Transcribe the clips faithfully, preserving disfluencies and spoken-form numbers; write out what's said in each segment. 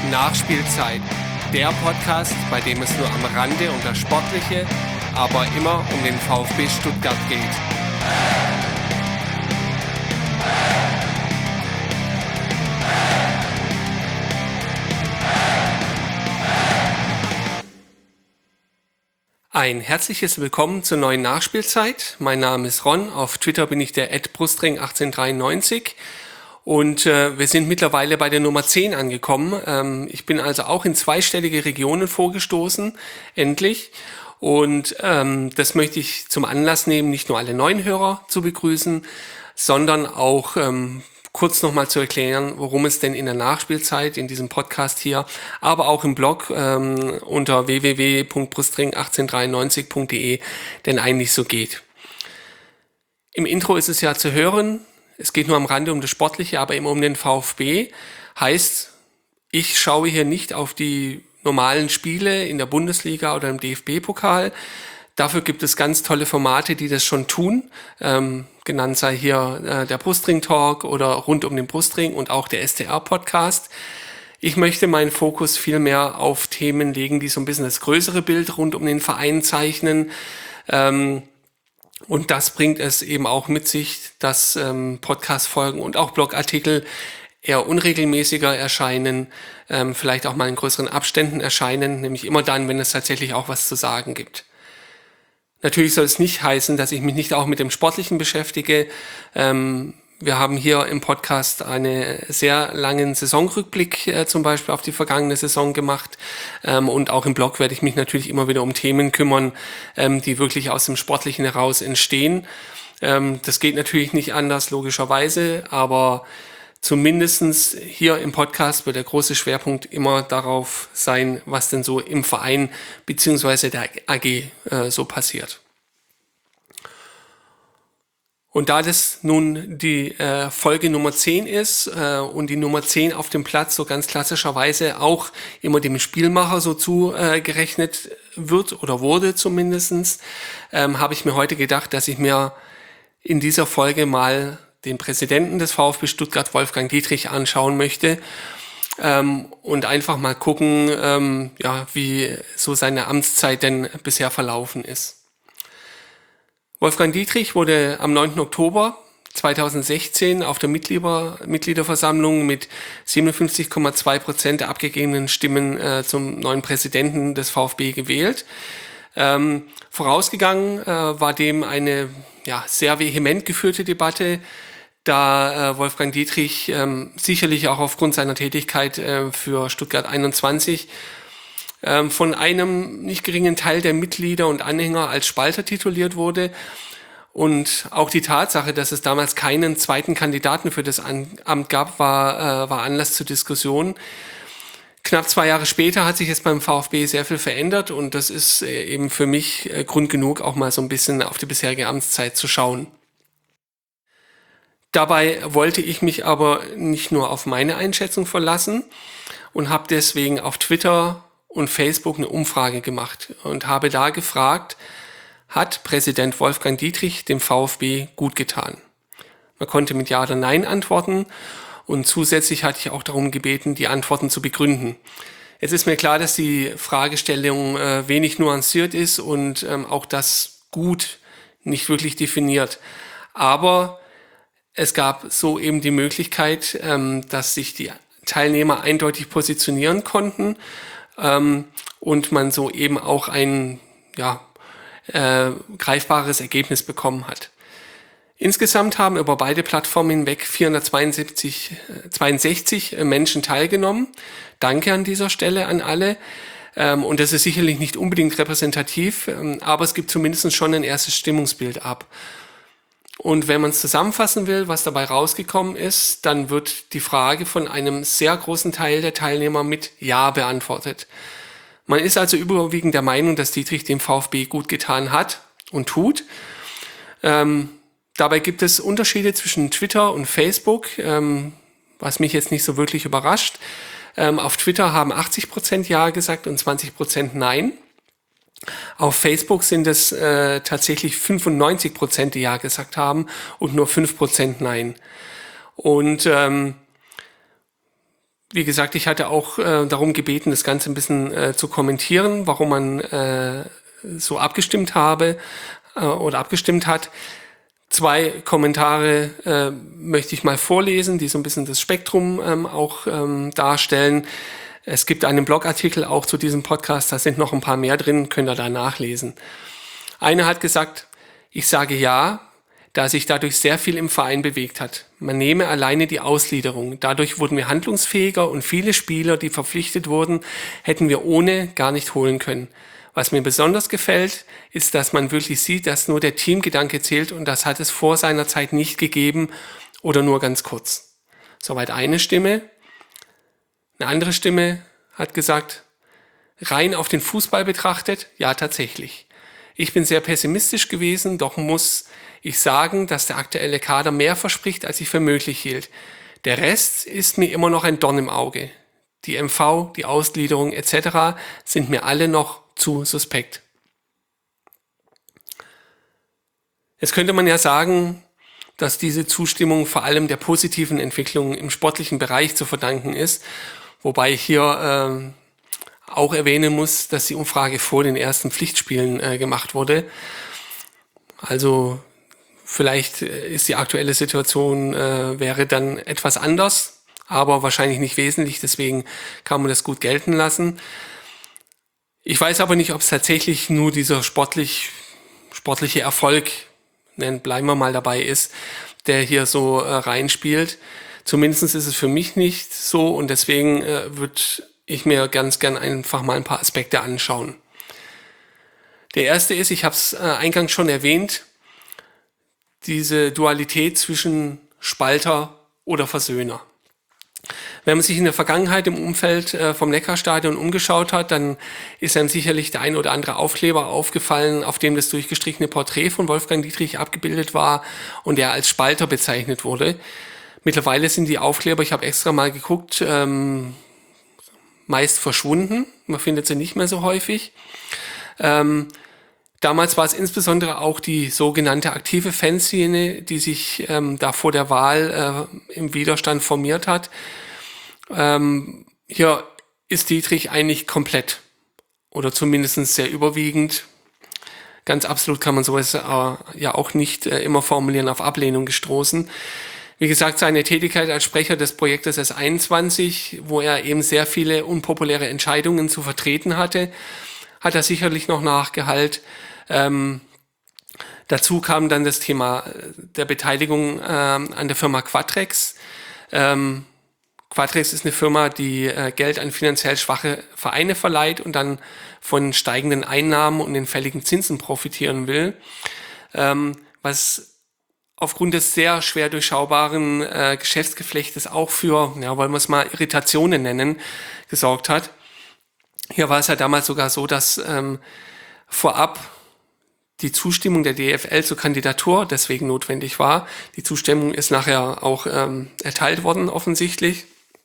Nachspielzeit, der Podcast, bei dem es nur am Rande um das Sportliche, aber immer um den VfB Stuttgart geht. Ein herzliches Willkommen zur neuen Nachspielzeit. Mein Name ist Ron, auf Twitter bin ich der at brustring achtzehnhundertdreiundneunzig und äh, wir sind mittlerweile bei der Nummer zehn angekommen. Ähm, ich bin also auch in zweistellige Regionen vorgestoßen, endlich. Und ähm, das möchte ich zum Anlass nehmen, nicht nur alle neuen Hörer zu begrüßen, sondern auch ähm, kurz nochmal zu erklären, worum es denn in der Nachspielzeit, in diesem Podcast hier, aber auch im Blog ähm, unter w w w punkt brustring achtzehnhundertdreiundneunzig punkt d e denn eigentlich so geht. Im Intro ist es ja zu hören, es geht nur am Rande um das Sportliche, aber immer um den VfB. Heißt, ich schaue hier nicht auf die normalen Spiele in der Bundesliga oder im D F B-Pokal. Dafür gibt es ganz tolle Formate, die das schon tun. Ähm, genannt sei hier äh, der Brustring-Talk oder rund um den Brustring und auch der S T R-Podcast. Ich möchte meinen Fokus viel mehr auf Themen legen, die so ein bisschen das größere Bild rund um den Verein zeichnen. Ähm, und das bringt es eben auch mit sich, dass ähm, Podcast-Folgen und auch Blogartikel eher unregelmäßiger erscheinen, ähm, vielleicht auch mal in größeren Abständen erscheinen, nämlich immer dann, wenn es tatsächlich auch was zu sagen gibt. Natürlich soll es nicht heißen, dass ich mich nicht auch mit dem Sportlichen beschäftige. Ähm, wir haben hier im Podcast einen sehr langen Saisonrückblick äh, zum Beispiel auf die vergangene Saison gemacht. Ähm, und auch im Blog werde ich mich natürlich immer wieder um Themen kümmern, ähm, die wirklich aus dem Sportlichen heraus entstehen. Ähm, das geht natürlich nicht anders, logischerweise, aber zumindestens hier im Podcast wird der große Schwerpunkt immer darauf sein, was denn so im Verein bzw. der A G äh, so passiert. Und da das nun die äh, Folge Nummer zehn ist äh, und die Nummer zehn auf dem Platz so ganz klassischerweise auch immer dem Spielmacher so zugerechnet äh, wird oder wurde zumindestens, ähm, habe ich mir heute gedacht, dass ich mir in dieser Folge mal den Präsidenten des VfB Stuttgart, Wolfgang Dietrich, anschauen möchte ähm, und einfach mal gucken, ähm, ja, wie so seine Amtszeit denn bisher verlaufen ist. Wolfgang Dietrich wurde am neunten Oktober zweitausendsechzehn auf der Mitglieder, Mitgliederversammlung mit siebenundfünfzig Komma zwei Prozent der abgegebenen Stimmen äh, zum neuen Präsidenten des VfB gewählt. Ähm, vorausgegangen äh, war dem eine ja, sehr vehement geführte Debatte, da äh, Wolfgang Dietrich ähm, sicherlich auch aufgrund seiner Tätigkeit äh, für Stuttgart einundzwanzig ähm, von einem nicht geringen Teil der Mitglieder und Anhänger als Spalter tituliert wurde. Und auch die Tatsache, dass es damals keinen zweiten Kandidaten für das Amt gab, war, äh, war Anlass zur Diskussion. Knapp zwei Jahre später hat sich jetzt beim VfB sehr viel verändert und das ist äh, eben für mich äh, Grund genug, auch mal so ein bisschen auf die bisherige Amtszeit zu schauen. Dabei wollte ich mich aber nicht nur auf meine Einschätzung verlassen und habe deswegen auf Twitter und Facebook eine Umfrage gemacht und habe da gefragt, hat Präsident Wolfgang Dietrich dem VfB gut getan? Man konnte mit Ja oder Nein antworten und zusätzlich hatte ich auch darum gebeten, die Antworten zu begründen. Jetzt ist mir klar, dass die Fragestellung äh, wenig nuanciert ist und ähm, auch das gut nicht wirklich definiert. Aber es gab so eben die Möglichkeit, ähm, dass sich die Teilnehmer eindeutig positionieren konnten ähm, und man so eben auch ein ja, äh, greifbares Ergebnis bekommen hat. Insgesamt haben über beide Plattformen hinweg vierhundertzweiundsechzig Menschen teilgenommen. Danke an dieser Stelle an alle. Ähm, und das ist sicherlich nicht unbedingt repräsentativ, ähm, aber es gibt zumindest schon ein erstes Stimmungsbild ab. Und wenn man es zusammenfassen will, was dabei rausgekommen ist, dann wird die Frage von einem sehr großen Teil der Teilnehmer mit Ja beantwortet. Man ist also überwiegend der Meinung, dass Dietrich dem VfB gut getan hat und tut. Ähm, dabei gibt es Unterschiede zwischen Twitter und Facebook, ähm, was mich jetzt nicht so wirklich überrascht. Ähm, auf Twitter haben achtzig Prozent Ja gesagt und zwanzig Prozent Nein. Auf Facebook sind es äh, tatsächlich fünfundneunzig Prozent, die Ja gesagt haben und nur fünf Prozent Nein. Und ähm, wie gesagt, ich hatte auch äh, darum gebeten, das Ganze ein bisschen äh, zu kommentieren, warum man äh, so abgestimmt habe äh, oder abgestimmt hat. Zwei Kommentare äh, möchte ich mal vorlesen, die so ein bisschen das Spektrum ähm, auch ähm, darstellen. Es gibt einen Blogartikel auch zu diesem Podcast, da sind noch ein paar mehr drin, könnt ihr da nachlesen. Einer hat gesagt, ich sage ja, da sich dadurch sehr viel im Verein bewegt hat. Man nehme alleine die Ausgliederung. Dadurch wurden wir handlungsfähiger und viele Spieler, die verpflichtet wurden, hätten wir ohne gar nicht holen können. Was mir besonders gefällt, ist, dass man wirklich sieht, dass nur der Teamgedanke zählt und das hat es vor seiner Zeit nicht gegeben oder nur ganz kurz. Soweit eine Stimme. Eine andere Stimme hat gesagt, rein auf den Fußball betrachtet, ja tatsächlich. Ich bin sehr pessimistisch gewesen, doch muss ich sagen, dass der aktuelle Kader mehr verspricht, als ich für möglich hielt. Der Rest ist mir immer noch ein Dorn im Auge. Die M V, die Ausgliederung et cetera sind mir alle noch zu suspekt. Jetzt könnte man ja sagen, dass diese Zustimmung vor allem der positiven Entwicklung im sportlichen Bereich zu verdanken ist, wobei ich hier äh, auch erwähnen muss, dass die Umfrage vor den ersten Pflichtspielen äh, gemacht wurde. Also vielleicht ist die aktuelle Situation, äh, wäre dann etwas anders, aber wahrscheinlich nicht wesentlich, deswegen kann man das gut gelten lassen. Ich weiß aber nicht, ob es tatsächlich nur dieser sportlich, sportliche Erfolg, nennen, bleiben wir mal dabei, ist, der hier so äh, reinspielt. Zumindest ist es für mich nicht so und deswegen äh, würde ich mir ganz gern einfach mal ein paar Aspekte anschauen. Der erste ist, ich habe es äh, eingangs schon erwähnt, diese Dualität zwischen Spalter oder Versöhner. Wenn man sich in der Vergangenheit im Umfeld äh, vom Neckarstadion umgeschaut hat, dann ist einem sicherlich der ein oder andere Aufkleber aufgefallen, auf dem das durchgestrichene Porträt von Wolfgang Dietrich abgebildet war und er als Spalter bezeichnet wurde. Mittlerweile sind die Aufkleber, ich habe extra mal geguckt, ähm, meist verschwunden. Man findet sie nicht mehr so häufig. Ähm, damals war es insbesondere auch die sogenannte aktive Fanszene, die sich ähm, da vor der Wahl äh, im Widerstand formiert hat. Ähm, hier ist Dietrich eigentlich komplett oder zumindest sehr überwiegend. Ganz absolut kann man sowas äh, ja auch nicht äh, immer formulieren, auf Ablehnung gestoßen. Wie gesagt, seine Tätigkeit als Sprecher des Projektes S einundzwanzig, wo er eben sehr viele unpopuläre Entscheidungen zu vertreten hatte, hat er sicherlich noch nachgehalten. Ähm, dazu kam dann das Thema der Beteiligung ähm, an der Firma Quatrex. Ähm, Quatrex ist eine Firma, die äh, Geld an finanziell schwache Vereine verleiht und dann von steigenden Einnahmen und den fälligen Zinsen profitieren will, ähm, was aufgrund des sehr schwer durchschaubaren äh, Geschäftsgeflechtes auch für, ja, wollen wir es mal Irritationen nennen, gesorgt hat. Hier war es ja damals sogar so, dass ähm, vorab die Zustimmung der D F L zur Kandidatur deswegen notwendig war. Die Zustimmung ist nachher auch ähm, erteilt worden, offensichtlich.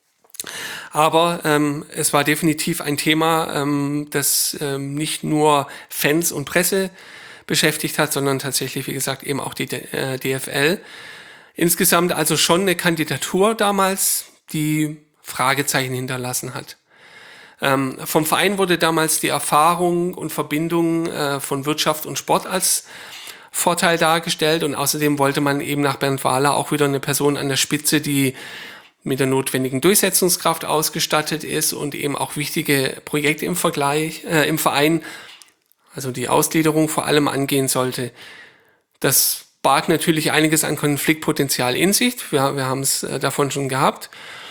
Aber ähm, es war definitiv ein Thema, ähm, das ähm, nicht nur Fans und Presse beschäftigt hat, sondern tatsächlich, wie gesagt, eben auch die äh, D F L. Insgesamt also schon eine Kandidatur damals, die Fragezeichen hinterlassen hat. Ähm, vom Verein wurde damals die Erfahrung und Verbindung äh, von Wirtschaft und Sport als Vorteil dargestellt und außerdem wollte man eben nach Bernd Wahler auch wieder eine Person an der Spitze, die mit der notwendigen Durchsetzungskraft ausgestattet ist und eben auch wichtige Projekte im Vergleich, äh, im Verein, also die Ausgliederung vor allem angehen sollte. Das barg natürlich einiges an Konfliktpotenzial in sich. Wir, wir haben es äh, davon schon gehabt.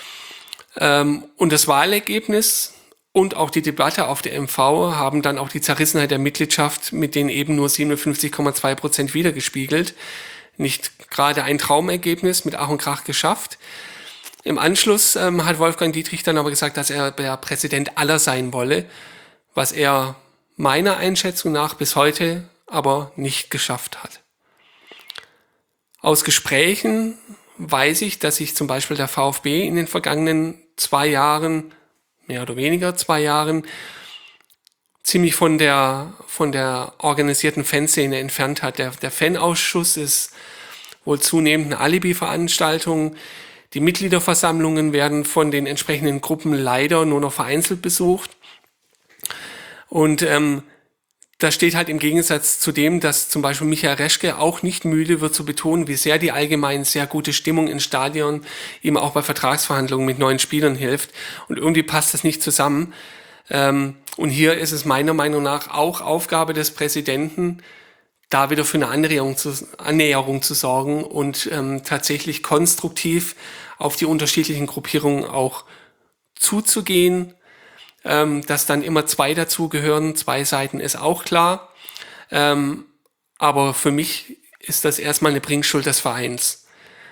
Ähm, und das Wahlergebnis und auch die Debatte auf der M V haben dann auch die Zerrissenheit der Mitgliedschaft mit den eben nur siebenundfünfzig Komma zwei Prozent wiedergespiegelt. Nicht gerade ein Traumergebnis mit Ach und Krach geschafft. Im Anschluss ähm, hat Wolfgang Dietrich dann aber gesagt, dass er der Präsident aller sein wolle, was er meiner Einschätzung nach bis heute aber nicht geschafft hat. Aus Gesprächen weiß ich, dass sich zum Beispiel der VfB in den vergangenen zwei Jahren, mehr oder weniger zwei Jahren, ziemlich von der, von der organisierten Fanszene entfernt hat. Der, der Fanausschuss ist wohl zunehmend eine Alibi-Veranstaltung, Die Mitgliederversammlungen werden von den entsprechenden Gruppen leider nur noch vereinzelt besucht. Und ähm, das steht halt im Gegensatz zu dem, dass zum Beispiel Michael Reschke auch nicht müde wird zu betonen, wie sehr die allgemein sehr gute Stimmung im Stadion ihm auch bei Vertragsverhandlungen mit neuen Spielern hilft. Und irgendwie passt das nicht zusammen. Ähm, und hier ist es meiner Meinung nach auch Aufgabe des Präsidenten, da wieder für eine Annäherung zu, Annäherung zu sorgen und ähm, tatsächlich konstruktiv auf die unterschiedlichen Gruppierungen auch zuzugehen. Ähm, dass dann immer zwei dazugehören, zwei Seiten ist auch klar. Ähm, aber für mich ist das erstmal eine Bringschuld des Vereins.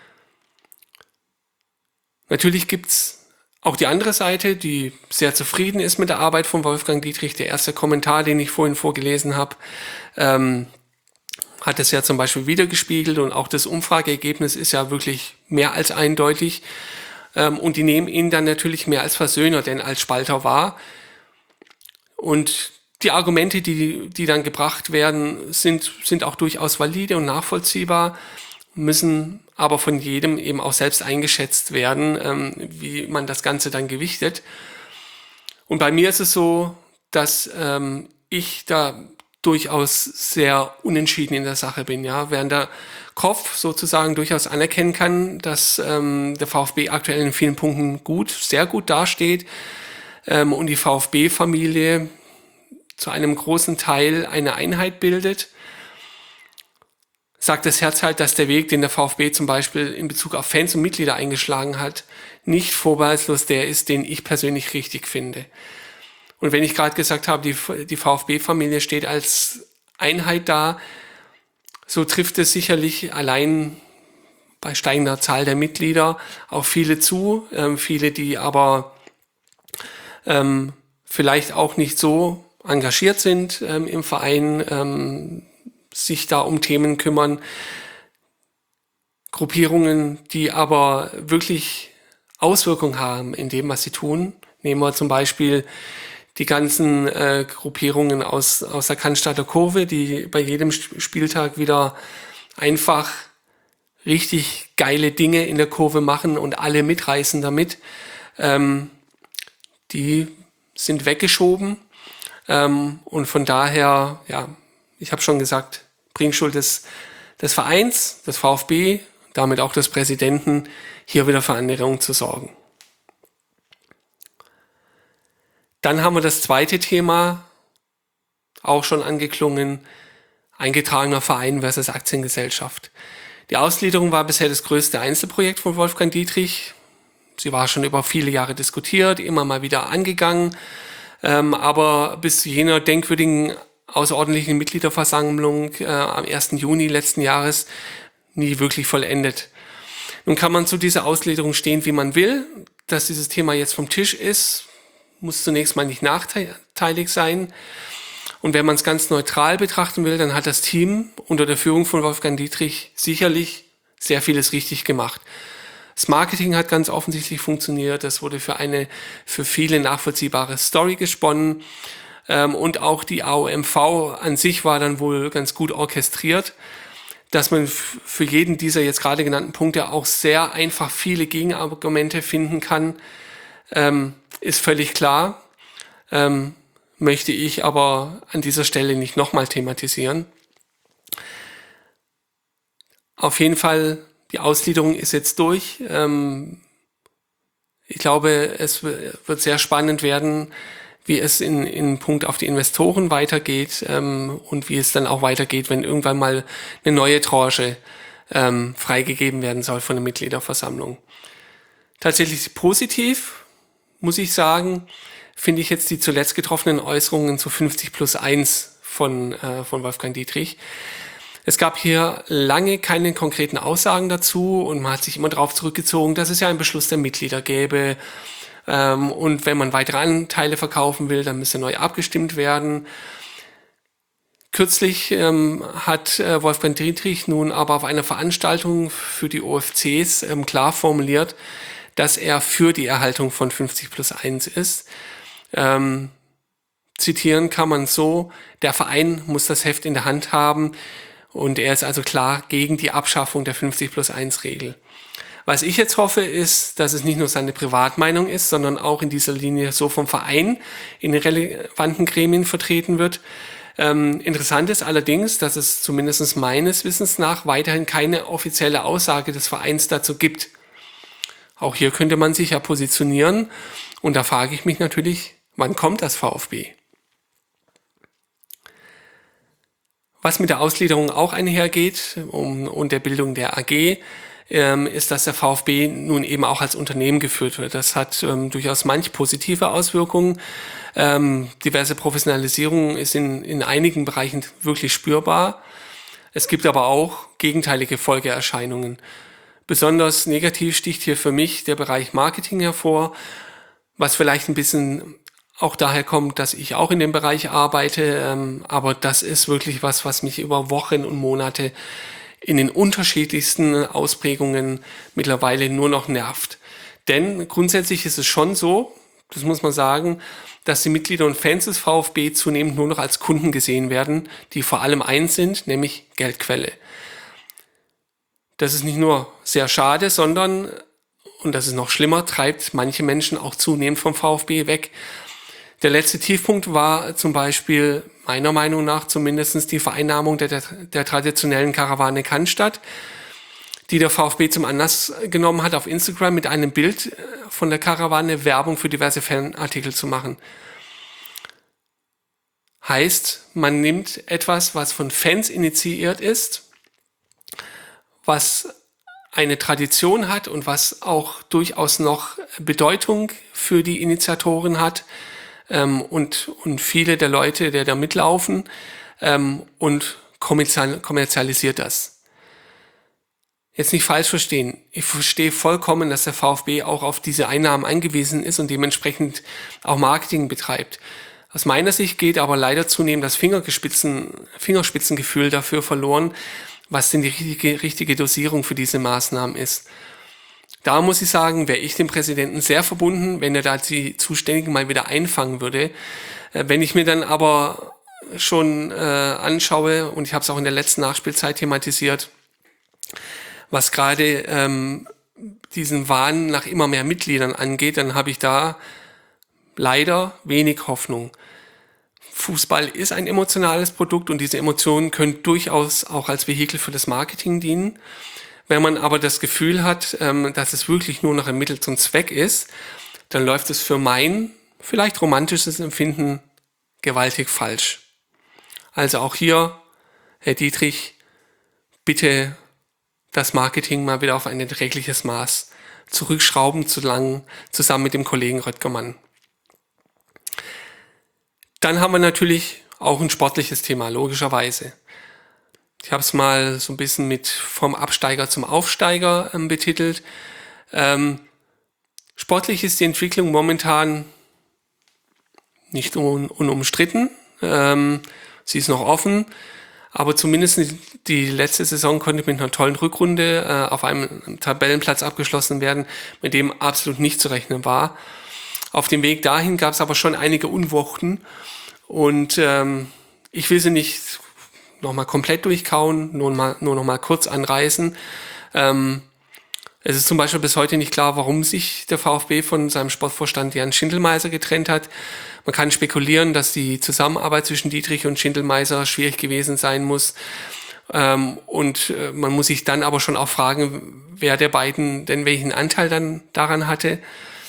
Natürlich gibt's auch die andere Seite, die sehr zufrieden ist mit der Arbeit von Wolfgang Dietrich. Der erste Kommentar, den ich vorhin vorgelesen habe, ähm, hat es ja zum Beispiel wiedergespiegelt und auch das Umfrageergebnis ist ja wirklich mehr als eindeutig. Ähm, und die nehmen ihn dann natürlich mehr als Versöhner, denn als Spalter wahr. Und die Argumente, die, die dann gebracht werden, sind, sind auch durchaus valide und nachvollziehbar, müssen aber von jedem eben auch selbst eingeschätzt werden, ähm, wie man das Ganze dann gewichtet. Und bei mir ist es so, dass ähm, ich da durchaus sehr unentschieden in der Sache bin, ja, während der Kopf sozusagen durchaus anerkennen kann, dass ähm, der VfB aktuell in vielen Punkten gut, sehr gut dasteht ähm, und die VfB-Familie zu einem großen Teil eine Einheit bildet, sagt das Herz halt, dass der Weg, den der VfB zum Beispiel in Bezug auf Fans und Mitglieder eingeschlagen hat, nicht vorbehaltslos der ist, den ich persönlich richtig finde. Und wenn ich gerade gesagt habe, die, die VfB-Familie steht als Einheit da, so trifft es sicherlich allein bei steigender Zahl der Mitglieder auf viele zu, ähm, viele, die aber ähm, vielleicht auch nicht so engagiert sind ähm, im Verein, ähm, sich da um Themen kümmern. Gruppierungen, die aber wirklich Auswirkungen haben in dem, was sie tun. Nehmen wir zum Beispiel die ganzen äh, Gruppierungen aus, aus der Cannstatter Kurve, die bei jedem Spieltag wieder einfach richtig geile Dinge in der Kurve machen und alle mitreißen damit. Ähm, die sind weggeschoben. Ähm, und von daher, ja, ich habe schon gesagt, Bringschuld des, des Vereins, des VfB, damit auch des Präsidenten, hier wieder für Annäherung zu sorgen. Dann haben wir das zweite Thema, auch schon angeklungen, eingetragener Verein versus Aktiengesellschaft. Die Ausgliederung war bisher das größte Einzelprojekt von Wolfgang Dietrich. Sie war schon über viele Jahre diskutiert, immer mal wieder angegangen, ähm, aber bis zu jener denkwürdigen außerordentlichen Mitgliederversammlung äh, am ersten Juni letzten Jahres nie wirklich vollendet. Nun kann man zu dieser Ausgliederung stehen, wie man will. Dass dieses Thema jetzt vom Tisch ist, muss zunächst mal nicht nachteilig sein. Und wenn man es ganz neutral betrachten will, dann hat das Team unter der Führung von Wolfgang Dietrich sicherlich sehr vieles richtig gemacht. Das Marketing hat ganz offensichtlich funktioniert. Das wurde für eine für viele nachvollziehbare Story gesponnen. Ähm, und auch die A O M V an sich war dann wohl ganz gut orchestriert, dass man f- für jeden dieser jetzt gerade genannten Punkte auch sehr einfach viele Gegenargumente finden kann, ähm, ist völlig klar. Ähm, möchte ich aber an dieser Stelle nicht nochmal thematisieren. Auf jeden Fall, die Ausgliederung ist jetzt durch. Ähm, ich glaube, es w- wird sehr spannend werden, wie es in, in Punkt auf die Investoren weitergeht ähm, und wie es dann auch weitergeht, wenn irgendwann mal eine neue Tranche ähm, freigegeben werden soll von der Mitgliederversammlung. Tatsächlich positiv, muss ich sagen, finde ich jetzt die zuletzt getroffenen Äußerungen zu fünfzig plus eins von, äh, von Wolfgang Dietrich. Es gab hier lange keine konkreten Aussagen dazu und man hat sich immer darauf zurückgezogen, dass es ja einen Beschluss der Mitglieder gäbe. Ähm, und wenn man weitere Anteile verkaufen will, dann müsste neu abgestimmt werden. Kürzlich ähm, hat äh, Wolfgang Dietrich nun aber auf einer Veranstaltung für die O F Cs ähm, klar formuliert, dass er für die Erhaltung von fünfzig plus eins ist. Ähm, zitieren kann man so: Der Verein muss das Heft in der Hand haben und er ist also klar gegen die Abschaffung der fünfzig plus eins Regel. Was ich jetzt hoffe, ist, dass es nicht nur seine Privatmeinung ist, sondern auch in dieser Linie so vom Verein in den relevanten Gremien vertreten wird. Ähm, interessant ist allerdings, dass es zumindest meines Wissens nach weiterhin keine offizielle Aussage des Vereins dazu gibt. Auch hier könnte man sich ja positionieren und da frage ich mich natürlich, wann kommt das VfB? Was mit der Ausgliederung auch einhergeht um, und der Bildung der A G, ähm, ist, dass der VfB nun eben auch als Unternehmen geführt wird. Das hat ähm, durchaus manch positive Auswirkungen. Ähm, diverse Professionalisierung ist in, in einigen Bereichen wirklich spürbar. Es gibt aber auch gegenteilige Folgeerscheinungen. Besonders negativ sticht hier für mich der Bereich Marketing hervor, was vielleicht ein bisschen auch daher kommt, dass ich auch in dem Bereich arbeite, ähm, aber das ist wirklich was, was mich über Wochen und Monate in den unterschiedlichsten Ausprägungen mittlerweile nur noch nervt. Denn grundsätzlich ist es schon so, das muss man sagen, dass die Mitglieder und Fans des VfB zunehmend nur noch als Kunden gesehen werden, die vor allem eins sind, nämlich Geldquelle. Das ist nicht nur sehr schade, sondern, und das ist noch schlimmer, treibt manche Menschen auch zunehmend vom VfB weg. Der letzte Tiefpunkt war zum Beispiel, meiner Meinung nach zumindest, die Vereinnahmung der, der, der traditionellen Karawane Cannstatt, die der VfB zum Anlass genommen hat, auf Instagram mit einem Bild von der Karawane Werbung für diverse Fanartikel zu machen. Heißt, man nimmt etwas, was von Fans initiiert ist, was eine Tradition hat und was auch durchaus noch Bedeutung für die Initiatoren hat, ähm, und, und viele der Leute, die da mitlaufen, ähm, und kommerzial, kommerzialisiert das. Jetzt nicht falsch verstehen. Ich verstehe vollkommen, dass der VfB auch auf diese Einnahmen angewiesen ist und dementsprechend auch Marketing betreibt. Aus meiner Sicht geht aber leider zunehmend das Fingerspitzen, Fingerspitzengefühl dafür verloren, was denn die richtige, richtige Dosierung für diese Maßnahmen ist. Da muss ich sagen, wäre ich dem Präsidenten sehr verbunden, wenn er da die Zuständigen mal wieder einfangen würde. Wenn ich mir dann aber schon äh, anschaue, und ich habe es auch in der letzten Nachspielzeit thematisiert, was gerade ähm, diesen Wahn nach immer mehr Mitgliedern angeht, dann habe ich da leider wenig Hoffnung. Fußball ist ein emotionales Produkt und diese Emotionen können durchaus auch als Vehikel für das Marketing dienen. Wenn man aber das Gefühl hat, ähm, dass es wirklich nur noch ein Mittel zum Zweck ist, dann läuft es für mein vielleicht romantisches Empfinden gewaltig falsch. Also auch hier, Herr Dietrich, bitte das Marketing mal wieder auf ein erträgliches Maß zurückschrauben, zu lang, zusammen mit dem Kollegen Röttgermann. Dann haben wir natürlich auch ein sportliches Thema, logischerweise. Ich habe es mal so ein bisschen mit vom Absteiger zum Aufsteiger ähm, betitelt. Ähm, sportlich ist die Entwicklung momentan nicht un unumstritten. Ähm, sie ist noch offen, aber zumindest die letzte Saison konnte mit einer tollen Rückrunde äh, auf einem Tabellenplatz abgeschlossen werden, mit dem absolut nicht zu rechnen war. Auf dem Weg dahin gab es aber schon einige Unwuchten und ähm, ich will sie nicht nochmal komplett durchkauen, nur, mal, nur noch mal kurz anreißen. Ähm, es ist zum Beispiel bis heute nicht klar, warum sich der VfB von seinem Sportvorstand Jan Schindelmeiser getrennt hat. Man kann spekulieren, dass die Zusammenarbeit zwischen Dietrich und Schindelmeiser schwierig gewesen sein muss. Ähm, und äh, man muss sich dann aber schon auch fragen, wer der beiden denn welchen Anteil dann daran hatte.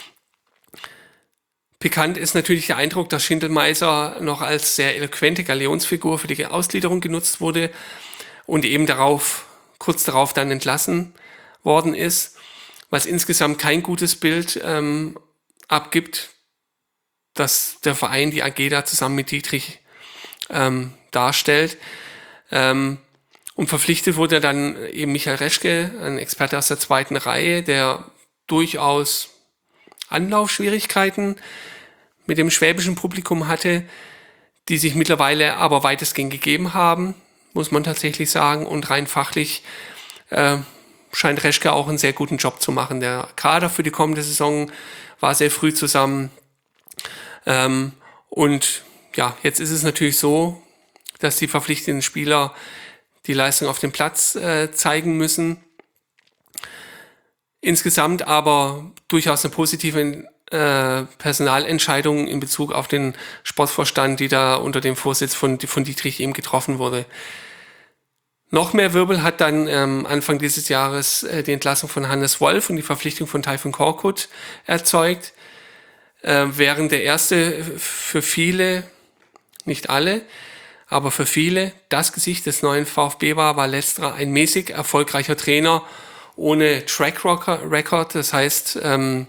Pikant ist natürlich der Eindruck, dass Schindelmeiser noch als sehr eloquente Galionsfigur für die Ausgliederung genutzt wurde und eben darauf, kurz darauf dann entlassen worden ist, was insgesamt kein gutes Bild ähm, abgibt, dass der Verein die A G da zusammen mit Dietrich ähm, darstellt. Ähm, und verpflichtet wurde dann eben Michael Reschke, ein Experte aus der zweiten Reihe, der durchaus Anlaufschwierigkeiten mit dem schwäbischen Publikum hatte, die sich mittlerweile aber weitestgehend gegeben haben, muss man tatsächlich sagen. Und rein fachlich äh, scheint Reschke auch einen sehr guten Job zu machen. Der Kader für die kommende Saison war sehr früh zusammen. Ähm, und ja, jetzt ist es natürlich so, dass die verpflichteten Spieler die Leistung auf dem Platz äh, zeigen müssen. Insgesamt aber durchaus eine positive äh, Personalentscheidung in Bezug auf den Sportvorstand, die da unter dem Vorsitz von, von Dietrich eben getroffen wurde. Noch mehr Wirbel hat dann ähm, Anfang dieses Jahres äh, die Entlassung von Hannes Wolf und die Verpflichtung von Tayfun Korkut erzeugt. Äh, während der erste für viele, nicht alle, aber für viele das Gesicht des neuen VfB war, war letzterer ein mäßig erfolgreicher Trainer ohne Track Record. Das heißt, ähm,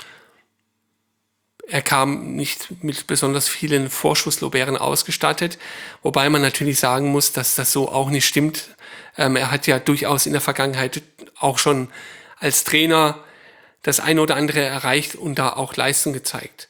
er kam nicht mit besonders vielen Vorschusslorbeeren ausgestattet, wobei man natürlich sagen muss, dass das so auch nicht stimmt. Ähm, er hat ja durchaus in der Vergangenheit auch schon als Trainer das eine oder andere erreicht und da auch Leistung gezeigt.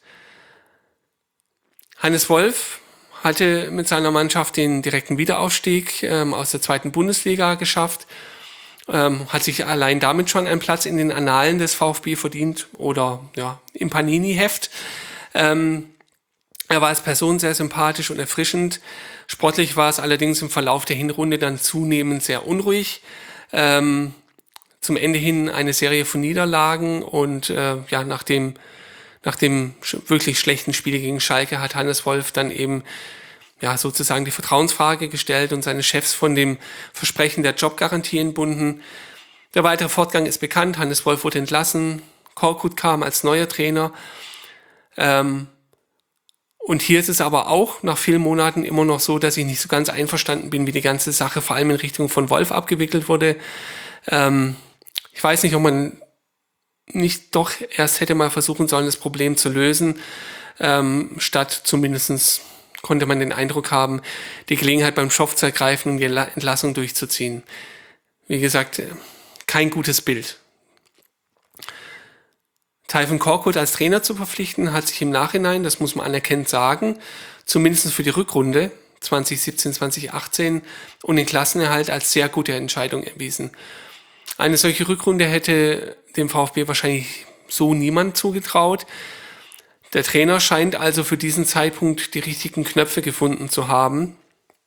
Hannes Wolf hatte mit seiner Mannschaft den direkten Wiederaufstieg ähm, aus der zweiten Bundesliga geschafft, ähm, hat sich allein damit schon einen Platz in den Annalen des VfB verdient oder ja im Panini-Heft. Ähm, er war als Person sehr sympathisch und erfrischend. Sportlich war es allerdings im Verlauf der Hinrunde dann zunehmend sehr unruhig. Ähm, zum Ende hin eine Serie von Niederlagen und äh, ja nach dem Nach dem wirklich schlechten Spiel gegen Schalke hat Hannes Wolf dann eben ja sozusagen die Vertrauensfrage gestellt und seine Chefs von dem Versprechen der Jobgarantie entbunden. Der weitere Fortgang ist bekannt. Hannes Wolf wurde entlassen. Korkut kam als neuer Trainer. Ähm, und hier ist es aber auch nach vielen Monaten immer noch so, dass ich nicht so ganz einverstanden bin, wie die ganze Sache vor allem in Richtung von Wolf abgewickelt wurde. Ähm, ich weiß nicht, ob man nicht doch erst hätte mal versuchen sollen, das Problem zu lösen, ähm, statt zumindest konnte man den Eindruck haben, die Gelegenheit beim Schopf zu ergreifen und die Entlassung durchzuziehen. Wie gesagt, kein gutes Bild. Tayfun Korkut als Trainer zu verpflichten, hat sich im Nachhinein, das muss man anerkennend sagen, zumindest für die Rückrunde zwanzig siebzehn, zwanzig achtzehn und den Klassenerhalt als sehr gute Entscheidung erwiesen. Eine solche Rückrunde hätte dem VfB wahrscheinlich so niemand zugetraut. Der Trainer scheint also für diesen Zeitpunkt die richtigen Knöpfe gefunden zu haben.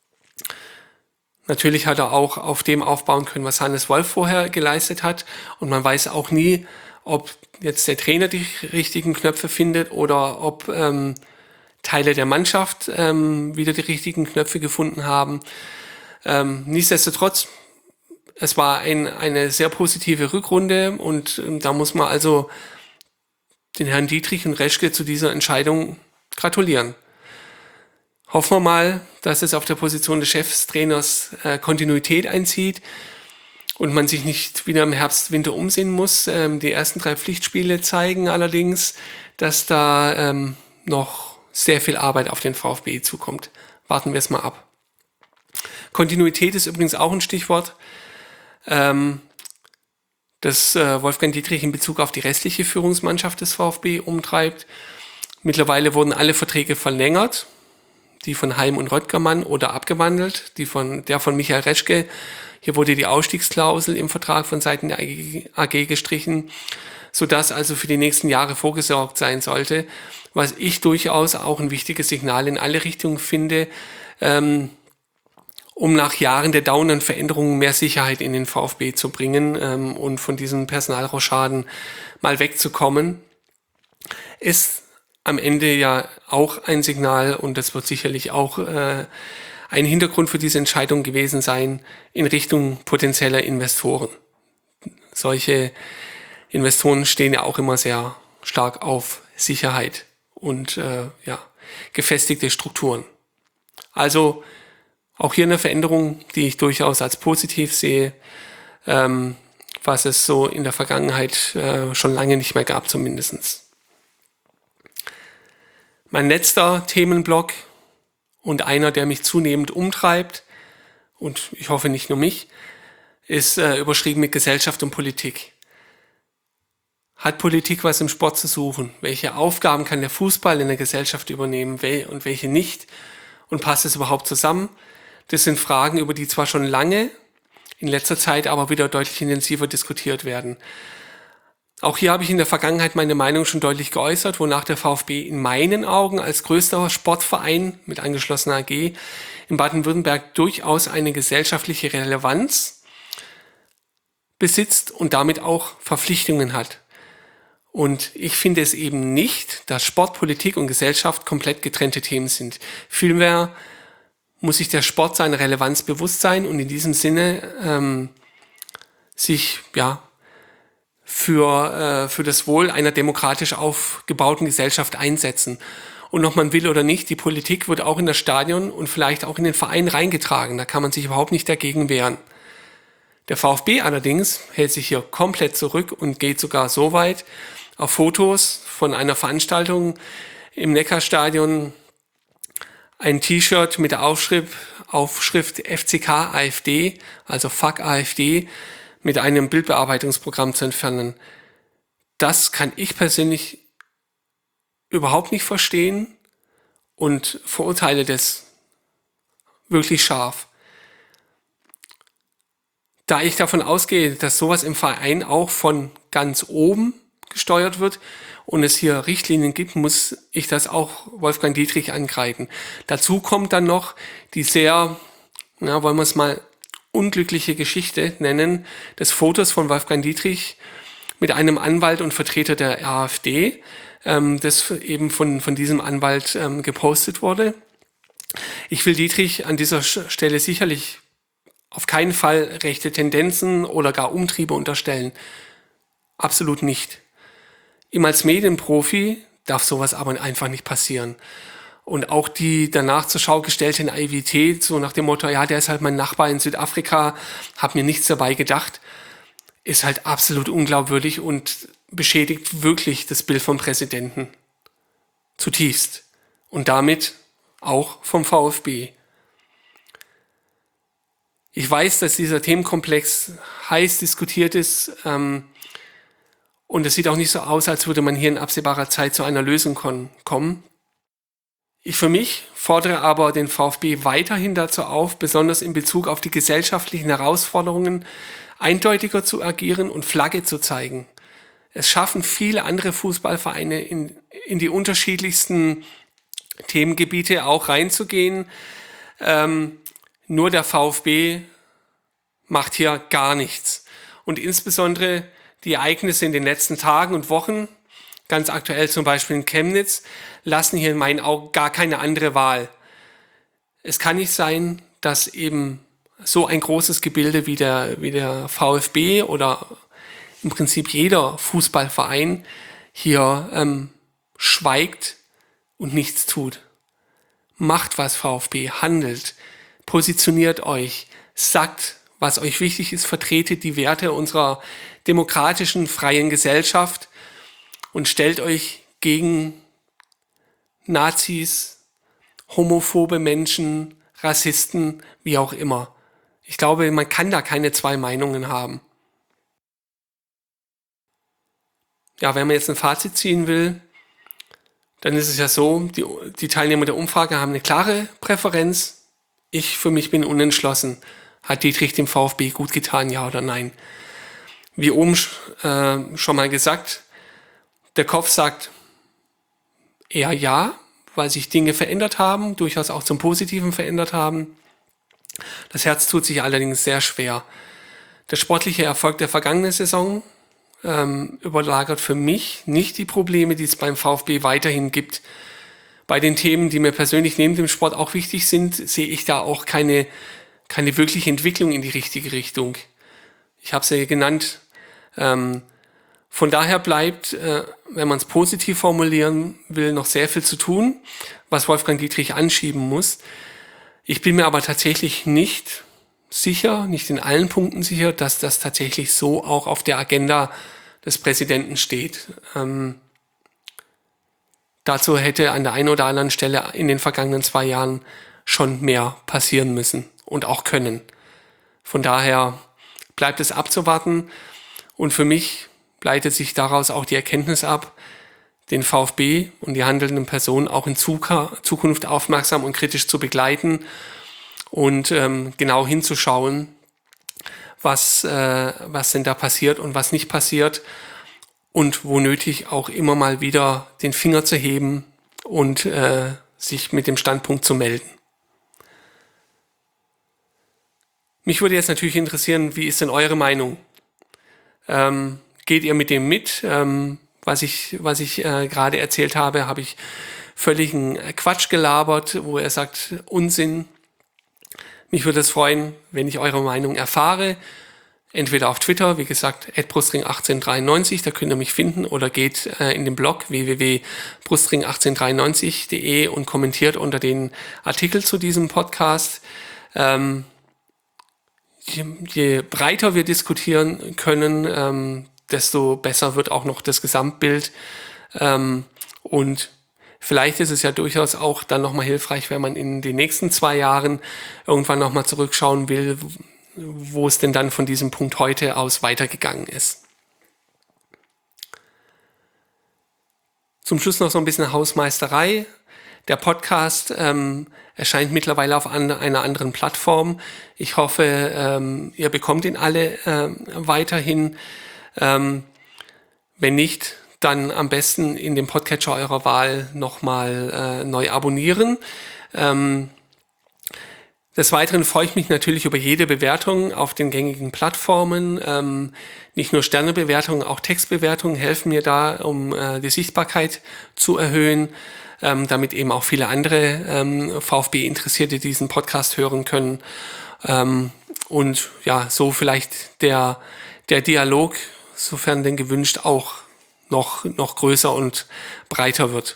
Natürlich hat er auch auf dem aufbauen können, was Hannes Wolf vorher geleistet hat. Und man weiß auch nie, ob jetzt der Trainer die richtigen Knöpfe findet oder ob ähm, Teile der Mannschaft ähm, wieder die richtigen Knöpfe gefunden haben. Ähm, nichtsdestotrotz, es war ein, eine sehr positive Rückrunde und ähm, da muss man also den Herrn Dietrich und Reschke zu dieser Entscheidung gratulieren. Hoffen wir mal, dass es auf der Position des Chefstrainers äh, Kontinuität einzieht und man sich nicht wieder im Herbst, Winter umsehen muss. Ähm, die ersten drei Pflichtspiele zeigen allerdings, dass da ähm, noch sehr viel Arbeit auf den VfB zukommt. Warten wir es mal ab. Kontinuität ist übrigens auch ein Stichwort, ähm, das äh, Wolfgang Dietrich in Bezug auf die restliche Führungsmannschaft des VfB umtreibt. Mittlerweile wurden alle Verträge verlängert, die von Heim und Röttgermann oder abgewandelt, die von, der von Michael Reschke. Hier wurde die Ausstiegsklausel im Vertrag von Seiten der A G gestrichen, sodass also für die nächsten Jahre vorgesorgt sein sollte, was ich durchaus auch ein wichtiges Signal in alle Richtungen finde, ähm, um nach Jahren der dauernden Veränderungen mehr Sicherheit in den VfB zu bringen ähm, und von diesen Personalrochaden mal wegzukommen, ist am Ende ja auch ein Signal und das wird sicherlich auch äh, ein Hintergrund für diese Entscheidung gewesen sein in Richtung potenzieller Investoren. Solche Investoren stehen ja auch immer sehr stark auf Sicherheit und äh, ja, gefestigte Strukturen. Also auch hier eine Veränderung, die ich durchaus als positiv sehe, ähm, was es so in der Vergangenheit äh, schon lange nicht mehr gab zumindest. Mein letzter Themenblock und einer, der mich zunehmend umtreibt, und ich hoffe nicht nur mich, ist äh, überschrieben mit Gesellschaft und Politik. Hat Politik was im Sport zu suchen? Welche Aufgaben kann der Fußball in der Gesellschaft übernehmen und welche nicht? Und passt es überhaupt zusammen? Das sind Fragen, über die zwar schon lange, in letzter Zeit aber wieder deutlich intensiver diskutiert werden. Auch hier habe ich in der Vergangenheit meine Meinung schon deutlich geäußert, wonach der VfB in meinen Augen als größter Sportverein mit angeschlossener A G in Baden-Württemberg durchaus eine gesellschaftliche Relevanz besitzt und damit auch Verpflichtungen hat. Und ich finde es eben nicht, dass Sport, Politik und Gesellschaft komplett getrennte Themen sind. Vielmehr muss sich der Sport seiner Relevanz bewusst sein und in diesem Sinne ähm, sich ja für, äh, für das Wohl einer demokratisch aufgebauten Gesellschaft einsetzen. Und ob man will oder nicht, die Politik wird auch in das Stadion und vielleicht auch in den Verein reingetragen. Da kann man sich überhaupt nicht dagegen wehren. Der VfB allerdings hält sich hier komplett zurück und geht sogar so weit, auf Fotos von einer Veranstaltung im Neckarstadion ein T-Shirt mit der Aufschrift, Aufschrift F C K AfD, also Fuck AfD, mit einem Bildbearbeitungsprogramm zu entfernen. Das kann ich persönlich überhaupt nicht verstehen und verurteile das wirklich scharf. Da ich davon ausgehe, dass sowas im Verein auch von ganz oben gesteuert wird und es hier Richtlinien gibt, muss ich das auch Wolfgang Dietrich angreifen. Dazu kommt dann noch die sehr, na, wollen wir es mal unglückliche Geschichte nennen, des Fotos von Wolfgang Dietrich mit einem Anwalt und Vertreter der AfD, ähm, das eben von, von diesem Anwalt ähm, gepostet wurde. Ich will Dietrich an dieser Stelle sicherlich auf keinen Fall rechte Tendenzen oder gar Umtriebe unterstellen. Absolut nicht. Ihm als Medienprofi darf sowas aber einfach nicht passieren. Und auch die danach zur Schau gestellte Naivität, so nach dem Motto, ja, der ist halt mein Nachbar in Südafrika, hab mir nichts dabei gedacht, ist halt absolut unglaubwürdig und beschädigt wirklich das Bild vom Präsidenten. Zutiefst. Und damit auch vom VfB. Ich weiß, dass dieser Themenkomplex heiß diskutiert ist, ähm, und es sieht auch nicht so aus, als würde man hier in absehbarer Zeit zu einer Lösung kon- kommen. Ich für mich fordere aber den VfB weiterhin dazu auf, besonders in Bezug auf die gesellschaftlichen Herausforderungen eindeutiger zu agieren und Flagge zu zeigen. Es schaffen viele andere Fußballvereine in, in die unterschiedlichsten Themengebiete auch reinzugehen. Ähm, nur der VfB macht hier gar nichts. Und insbesondere die Ereignisse in den letzten Tagen und Wochen, ganz aktuell zum Beispiel in Chemnitz, lassen hier in meinen Augen gar keine andere Wahl. Es kann nicht sein, dass eben so ein großes Gebilde wie der, wie der VfB oder im Prinzip jeder Fußballverein hier ähm, schweigt und nichts tut. Macht was, VfB, handelt, positioniert euch, sagt, was euch wichtig ist, vertretet die Werte unserer demokratischen, freien Gesellschaft und stellt euch gegen Nazis, homophobe Menschen, Rassisten, wie auch immer. Ich glaube, man kann da keine zwei Meinungen haben. Ja, wenn man jetzt ein Fazit ziehen will, dann ist es ja so, die, die Teilnehmer der Umfrage haben eine klare Präferenz. Ich für mich bin unentschlossen. Hat Dietrich dem VfB gut getan, ja oder nein? Wie oben äh, schon mal gesagt, der Kopf sagt eher ja, weil sich Dinge verändert haben, durchaus auch zum Positiven verändert haben. Das Herz tut sich allerdings sehr schwer. Der sportliche Erfolg der vergangenen Saison ähm, überlagert für mich nicht die Probleme, die es beim VfB weiterhin gibt. Bei den Themen, die mir persönlich neben dem Sport auch wichtig sind, sehe ich da auch keine, keine wirkliche Entwicklung in die richtige Richtung. Ich habe es ja genannt. Ähm, von daher bleibt, äh, wenn man es positiv formulieren will, noch sehr viel zu tun, was Wolfgang Dietrich anschieben muss. Ich bin mir aber tatsächlich nicht sicher, nicht in allen Punkten sicher, dass das tatsächlich so auch auf der Agenda des Präsidenten steht. Ähm, dazu hätte an der einen oder anderen Stelle in den vergangenen zwei Jahren schon mehr passieren müssen und auch können. Von daher bleibt es abzuwarten und für mich leitet sich daraus auch die Erkenntnis ab, den VfB und die handelnden Personen auch in Zukunft aufmerksam und kritisch zu begleiten und ähm, genau hinzuschauen, was, äh, was denn da passiert und was nicht passiert und wo nötig auch immer mal wieder den Finger zu heben und äh, sich mit dem Standpunkt zu melden. Mich würde jetzt natürlich interessieren, wie ist denn eure Meinung? ähm, geht ihr mit dem mit? Ähm, was ich, was ich äh, gerade erzählt habe, habe ich völligen Quatsch gelabert, wo er sagt, Unsinn. Mich würde es freuen, wenn ich eure Meinung erfahre. Entweder auf Twitter, wie gesagt, at brustring achtzehn dreiundneunzig, da könnt ihr mich finden, oder geht äh, in den Blog w w w punkt brustring achtzehn dreiundneunzig punkt de und kommentiert unter den Artikel zu diesem Podcast. Ähm, je, je breiter wir diskutieren können, ähm, desto besser wird auch noch das Gesamtbild. Ähm, und vielleicht ist es ja durchaus auch dann nochmal hilfreich, wenn man in den nächsten zwei Jahren irgendwann nochmal zurückschauen will, wo es denn dann von diesem Punkt heute aus weitergegangen ist. Zum Schluss noch so ein bisschen Hausmeisterei. Der Podcast ähm, erscheint mittlerweile auf an, einer anderen Plattform. Ich hoffe, ähm, ihr bekommt ihn alle äh, weiterhin. Ähm, wenn nicht, dann am besten in dem Podcatcher eurer Wahl nochmal äh, neu abonnieren. Ähm, Des Weiteren freue ich mich natürlich über jede Bewertung auf den gängigen Plattformen. Ähm, nicht nur Sternebewertungen, auch Textbewertungen helfen mir da, um äh, die Sichtbarkeit zu erhöhen, ähm, damit eben auch viele andere ähm, VfB-Interessierte diesen Podcast hören können. Ähm, und ja, so vielleicht der, der Dialog, sofern denn gewünscht, auch noch, noch größer und breiter wird.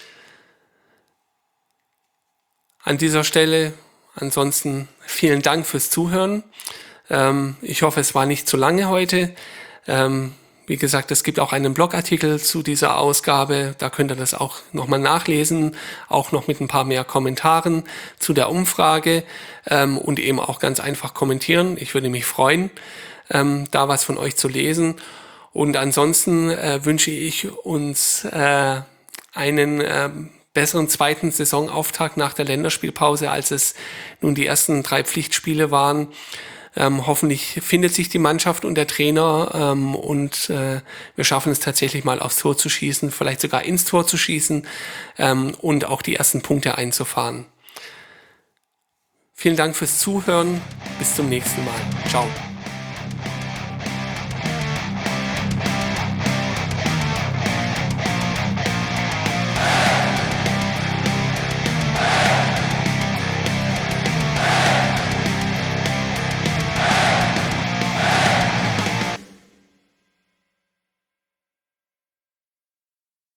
An dieser Stelle ansonsten vielen Dank fürs Zuhören. Ähm, ich hoffe, es war nicht zu lange heute. Ähm, wie gesagt, es gibt auch einen Blogartikel zu dieser Ausgabe. Da könnt ihr das auch nochmal nachlesen, auch noch mit ein paar mehr Kommentaren zu der Umfrage ähm, und eben auch ganz einfach kommentieren. Ich würde mich freuen, ähm, da was von euch zu lesen. Und ansonsten äh, wünsche ich uns äh, einen äh, besseren zweiten Saisonauftakt nach der Länderspielpause, als es nun die ersten drei Pflichtspiele waren. Ähm, hoffentlich findet sich die Mannschaft und der Trainer ähm, und äh, wir schaffen es tatsächlich mal aufs Tor zu schießen, vielleicht sogar ins Tor zu schießen ähm, und auch die ersten Punkte einzufahren. Vielen Dank fürs Zuhören. Bis zum nächsten Mal. Ciao.